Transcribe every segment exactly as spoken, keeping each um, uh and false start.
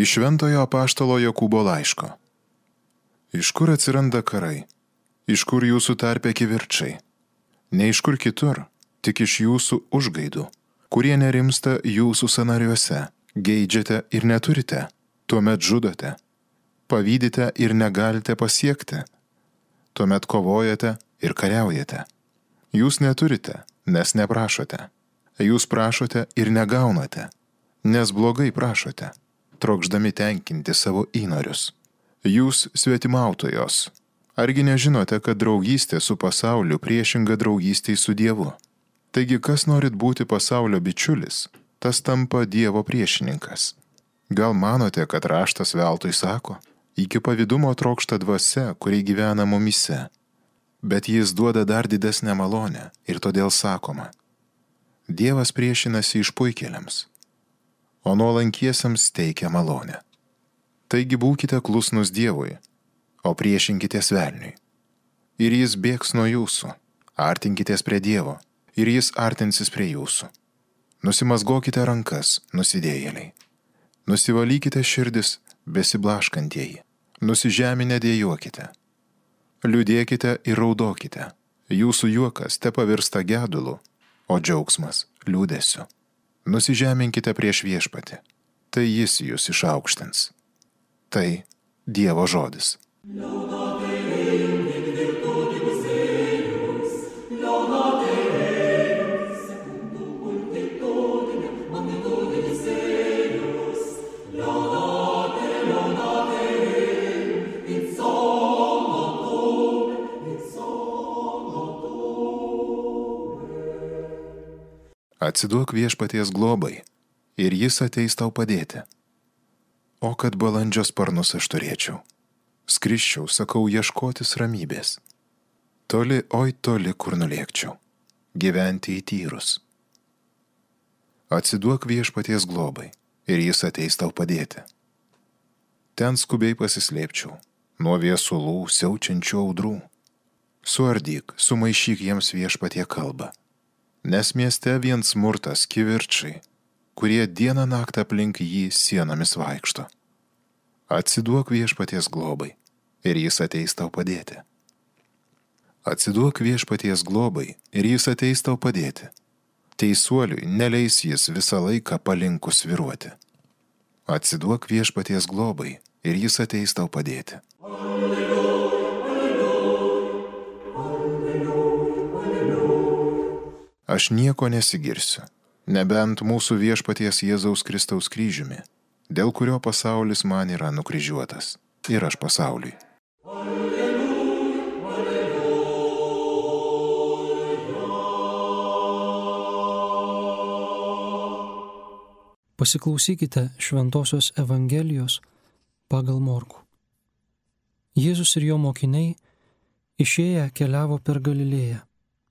Iš šventojo apaštalo Jokūbo laiško. Iš kur atsiranda karai? Iš kur jūsų tarpe kivirčai? Ne iš kur kitur, tik iš jūsų užgaidų, kurie nerimsta jūsų sanariuose, geidžiate ir neturite, tuomet žudote, pavydite ir negalite pasiekti, tuomet kovojate ir kariaujate. Jūs neturite, nes neprašote. Jūs prašote ir negaunate, nes blogai prašote, trokšdami tenkinti savo įnorius. Jūs svetimautojos. Argi nežinote, kad draugystė su pasauliu priešinga draugystei su Dievu? Taigi, kas norit būti pasaulio bičiulis, tas tampa Dievo priešininkas. Gal manote, kad raštas veltui sako, iki pavydumo trokšta dvasia, kuri gyvena mumyse, bet jis duoda dar didesnę malonę ir todėl sakoma, Dievas priešinasi išpuikėliams, o nuolankiesiems teikia malonę. Taigi būkite klusnus Dievui, o priešinkitės velniui. Ir jis bėgs nuo jūsų, artinkitės prie Dievo, ir jis artinsis prie jūsų. Nusimazgokite rankas, nusidėjėliai. Nusivalykite širdis, besiblaškantieji. Nusižeminę dėjuokite. Liūdėkite ir raudokite. Jūsų juokas te pavirsta gedulu, o džiaugsmas liūdesiu. Nusižeminkite prieš viešpatį. Tai jis jūs išaukštins. Tai Dievo žodis. Atsiduok viešpaties globai, ir jis ateis tau padėti. O kad balandžio sparnus aš turėčiau, skrisčiau, sakau, ieškotis ramybės. Toli, oi toli, kur nulėkčiau, gyventi į tyrus. Atsiduok viešpaties globai, ir jis ateis tau padėti. Ten skubiai pasislėpčiau, nuo viesulų siaučiančių audrų. Suardyk, sumaišyk jiems viešpatie kalbą. Nes mieste vien smurtas, kivirčai, kurie dieną naktą aplink jį sienomis vaikšto. Atsiduok viešpaties globai, ir jis ateis tau padėti. Atsiduok viešpaties globai, ir jis ateis tau padėti. Teisuoliui neleis jis visą laiką palinkus sviruoti. Atsiduok viešpaties globai, ir jis ateis tau padėti. Aš nieko nesigirsiu, nebent mūsų viešpaties Jėzaus Kristaus kryžiumi, dėl kurio pasaulis man yra nukryžiuotas, ir aš pasauliui. Pasiklausykite Šventosios Evangelijos pagal Morkų. Jėzus ir jo mokiniai išėję keliavo per Galilėją.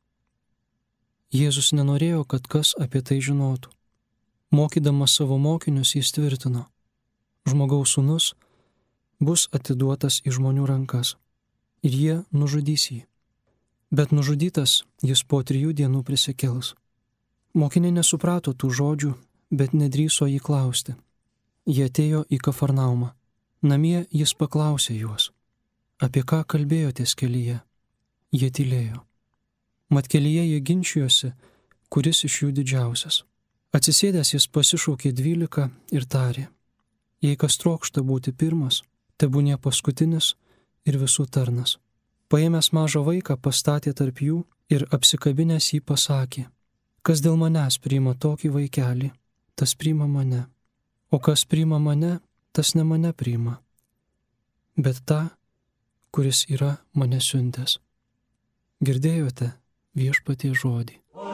Jėzus nenorėjo, kad kas apie tai žinotų. Mokydamas savo mokinius jis tvirtino, žmogaus sūnus bus atiduotas į žmonių rankas ir jie nužudys jį. Bet nužudytas jis po trijų dienų prisikels. Mokiniai nesuprato tų žodžių, bet nedrįso jį klausti. Jie atėjo į Kafarnaumą. Namie jis paklausė juos, apie ką kalbėjotės kelyje. Jie tylėjo. Mat kelyje jie ginčijosi, kuris iš jų didžiausias. Atsisėdęs jis pasišaukė dvylika ir tarė, jei kas trokšta būti pirmas, tebūnie paskutinis ir visų tarnas. Paėmęs mažą vaiką pastatė tarp jų ir apsikabinęs jį pasakė, kas dėl manęs priima tokį vaikelį, tas priima mane, o kas priima mane, tas ne mane priima, bet tą, kuris yra mane siuntęs. Girdėjote viešpatie žodį.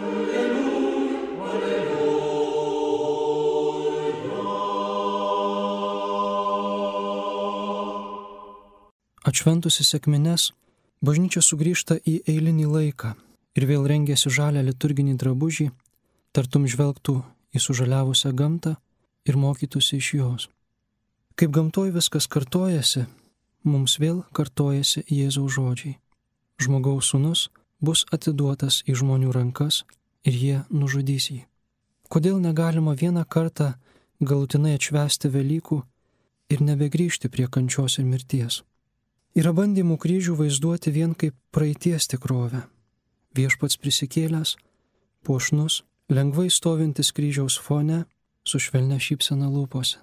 Atšventusi sekmines, bažnyčia sugrįžta į eilinį laiką ir vėl rengiasi žalią liturginį drabužį, tartum žvelgtų į sužaliavusią gamtą ir mokytųsi iš jos. Kaip gamtoj viskas kartojasi, mums vėl kartojasi Jėzaus žodžiai. Žmogaus sūnus bus atiduotas į žmonių rankas ir jie nužudys jį. Kodėl negalima vieną kartą galutinai atšvęsti Velykų ir nebegrįžti prie kančios ir mirties. Yra bandymų kryžių vaizduoti vien kaip praeities tikrovę. Viešpats prisikėlęs, puošnus, lengvai stovintis kryžiaus fone, su švelnia šypsena lūpose.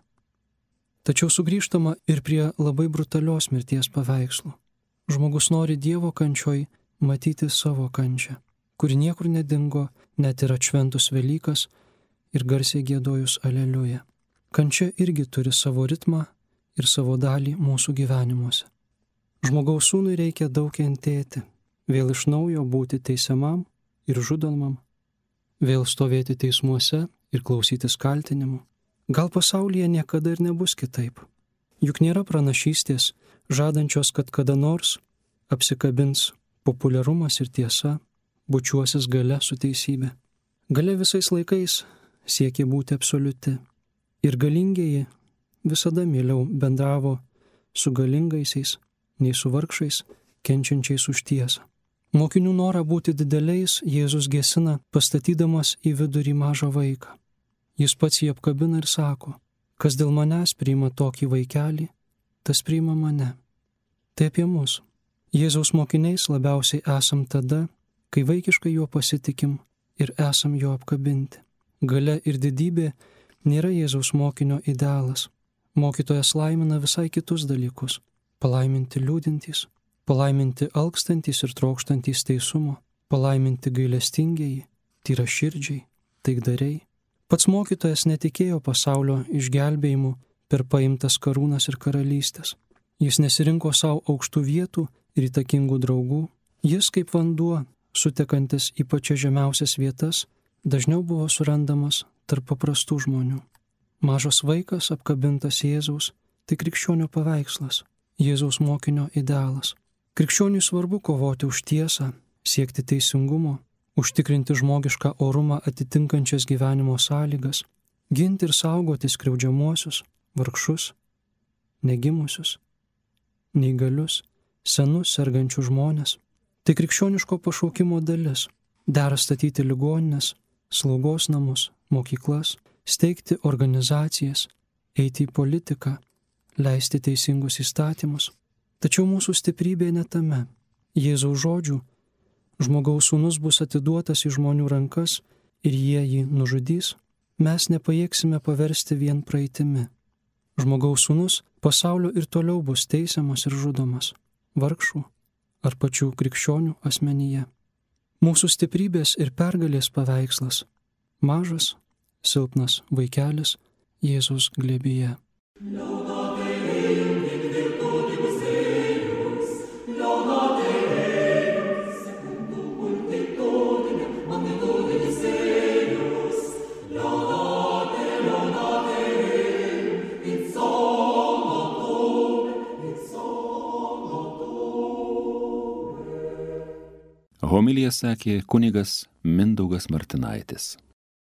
Tačiau sugrįžtama ir prie labai brutalios mirties paveikslų. Žmogus nori Dievo kančioj matyti savo kančią, kuri niekur nedingo, net ir atšventus Velykas ir garsiai giedojus Aleliuja. Kančia irgi turi savo ritmą ir savo dalį mūsų gyvenimuose. Žmogaus sūnui reikia daug kentėti, vėl iš naujo būti teisiamam ir žudomam, vėl stovėti teismuose ir klausytis kaltinimų. Gal pasaulyje niekada ir nebus kitaip. Juk nėra pranašystės, žadančios, kad kada nors apsikabins populiarumas ir tiesa, bučiuosis gale su teisybė. Gale visais laikais siekia būti absoliuti. Ir galingieji visada mieliau bendravo su galingaisiais, nei su vargšais, kenčiančiais už tiesą. Mokinių norą būti dideliais Jėzus gesina, pastatydamas į vidurį mažą vaiką. Jis pats jį apkabina ir sako, kas dėl manęs priima tokį vaikelį, tas priima mane. Tai apie mus. Jėzaus mokiniais labiausiai esam tada, kai vaikiškai juo pasitikim ir esam jo apkabinti. Galia ir didybė nėra Jėzaus mokinio idealas. Mokytojas laimina visai kitus dalykus. Palaiminti liūdintys, palaiminti alkstantys ir trokštantys teisumo, palaiminti gailestingieji, tyraširdžiai, taikdariai. Pats mokytojas netikėjo pasaulio išgelbėjimu per paimtas karūnas ir karalystės. Jis nesirinko savo aukštų vietų ir įtakingų draugų. Jis kaip vanduo, sutekantis į pačias žemiausias vietas, dažniau buvo surandamas tarp paprastų žmonių. Mažas vaikas apkabintas Jėzaus, tai krikščionio paveikslas, Jėzaus mokinio idealas. Krikščioniui svarbu kovoti už tiesą, siekti teisingumo, užtikrinti žmogišką orumą atitinkančias gyvenimo sąlygas, ginti ir saugoti skriaudžiamuosius, vargšus, negimusius, neįgalius, senus sergančius žmonės. Tai krikščioniško pašaukimo dalis. Dera statyti ligonines, slaugos namus, mokyklas, steigti organizacijas, eiti į politiką, leisti teisingus įstatymus. Tačiau mūsų stiprybė ne tame. Jėzaus žodžių, žmogaus sūnus bus atiduotas į žmonių rankas ir jie jį nužudys, mes nepajėgsime paversti vien praeitimi. Žmogaus sūnus pasaulio ir toliau bus teisiamas ir žudomas, vargšų ar pačių krikščionių asmenyje. Mūsų stiprybės ir pergalės paveikslas – mažas, silpnas vaikelis Jėzaus glėbyje. Homiliją sakė kunigas Mindaugas Martinaitis.